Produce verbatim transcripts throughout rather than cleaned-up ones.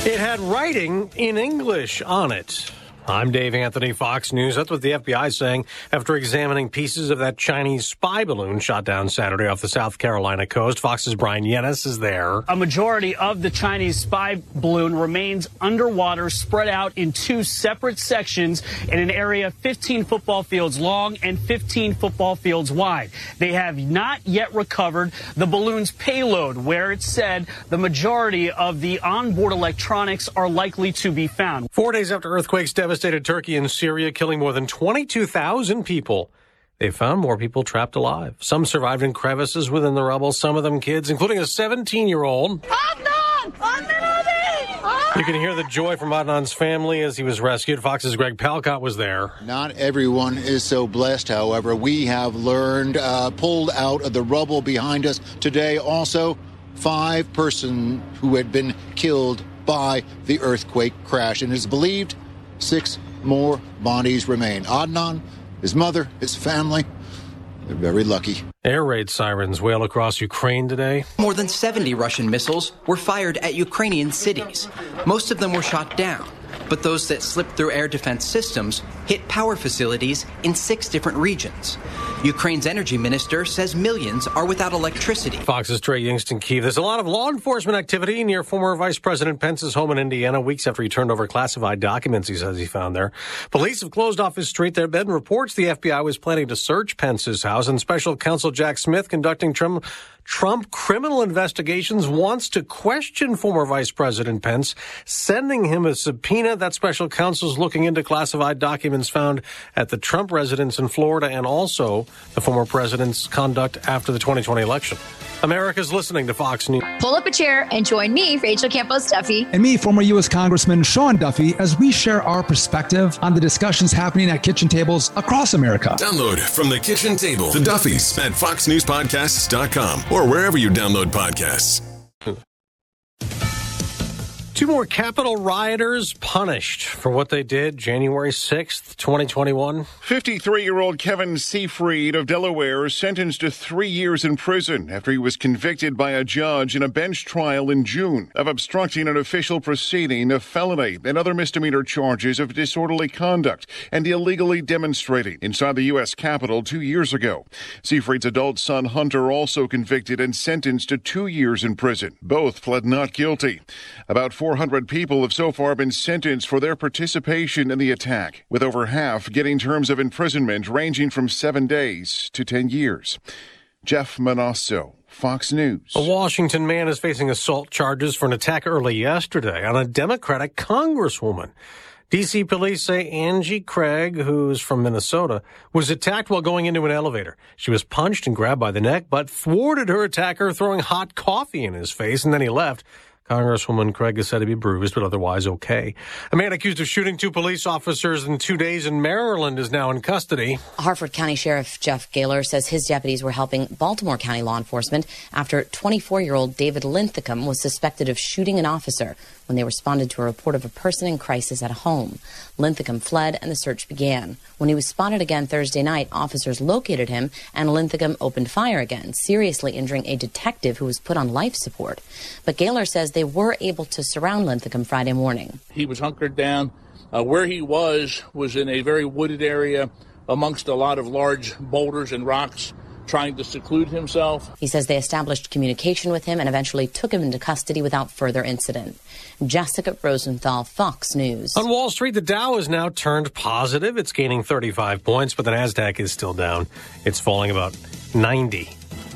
It had writing in English on it. I'm Dave Anthony, Fox News. That's what the F B I is saying after examining pieces of that Chinese spy balloon shot down Saturday off the South Carolina coast. Fox's Brian Yennis is there. A majority of the Chinese spy balloon remains underwater, spread out in two separate sections in an area fifteen football fields long and fifteen football fields wide. They have not yet recovered the balloon's payload, where it said the majority of the onboard electronics are likely to be found. Four days after earthquakes devastated Turkey and Syria, killing more than twenty-two thousand people, they found more people trapped alive. Some survived in crevices within the rubble, some of them kids, including a seventeen-year-old. Adnan! Adnan! You can hear the joy from Adnan's family as he was rescued. Fox's Greg Palcott was there. Not everyone is so blessed, however. We have learned, uh, pulled out of the rubble behind us today, also five person who had been killed by the earthquake crash. And it is believed six more bodies remain. Adnan, his mother, his family, they're very lucky. Air raid sirens wail across Ukraine today. More than seventy Russian missiles were fired at Ukrainian cities. Most of them were shot down, but those that slipped through air defense systems hit power facilities in six different regions. Ukraine's energy minister says millions are without electricity. Fox's Trey Yingst, Kyiv. There's a lot of law enforcement activity near former Vice President Pence's home in Indiana, weeks after he turned over classified documents he says he found there. Police have closed off his street. There have been reports the F B I was planning to search Pence's house, and Special Counsel Jack Smith, conducting Trump, Trump criminal investigations, wants to question former Vice President Pence, sending him a subpoena. That special counsel is looking into classified documents found at the Trump residence in Florida and also the former president's conduct after the twenty twenty election. America's listening to Fox News. Pull up a chair and join me, Rachel Campos Duffy. And me, former U S Congressman Sean Duffy, as we share our perspective on the discussions happening at kitchen tables across America. Download From the Kitchen Table, The Duffys at fox news podcasts dot com or wherever you download podcasts. Two more Capitol rioters punished for what they did January sixth, twenty twenty-one. fifty-three-year-old Kevin Seafried of Delaware is sentenced to three years in prison after he was convicted by a judge in a bench trial in June of obstructing an official proceeding, a felony, and other misdemeanor charges of disorderly conduct and illegally demonstrating inside the U S Capitol two years ago. Seafried's adult son, Hunter, also convicted and sentenced to two years in prison. Both pled not guilty. About four hundred people have so far been sentenced for their participation in the attack, with over half getting terms of imprisonment ranging from seven days to ten years. Jeff Manasso, Fox News. A Washington man is facing assault charges for an attack early yesterday on a Democratic congresswoman. D C police say Angie Craig, who's from Minnesota, was attacked while going into an elevator. She was punched and grabbed by the neck, but thwarted her attacker, throwing hot coffee in his face, and then he left. Congresswoman Craig is said to be bruised, but otherwise okay. A man accused of shooting two police officers in two days in Maryland is now in custody. Harford County Sheriff Jeff Gaylor says his deputies were helping Baltimore County law enforcement after twenty-four-year-old David Linthicum was suspected of shooting an officer when they responded to a report of a person in crisis at a home. Linthicum fled and the search began. When he was spotted again Thursday night, officers located him and Linthicum opened fire again, seriously injuring a detective who was put on life support. But Gaylor says they were able to surround Linthicum Friday morning. He was hunkered down. Uh, where he was was in a very wooded area amongst a lot of large boulders and rocks, trying to seclude himself. He says they established communication with him and eventually took him into custody without further incident. Jessica Rosenthal, Fox News. On Wall Street, the Dow has now turned positive. It's gaining thirty-five points, but the Nasdaq is still down. It's falling about ninety.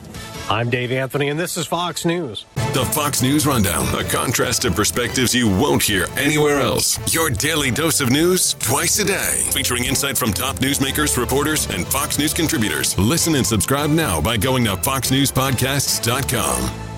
I'm Dave Anthony, and this is Fox News. The Fox News Rundown, a contrast of perspectives you won't hear anywhere else. Your daily dose of news twice a day, featuring insight from top newsmakers, reporters, and Fox News contributors. Listen and subscribe now by going to fox news podcasts dot com.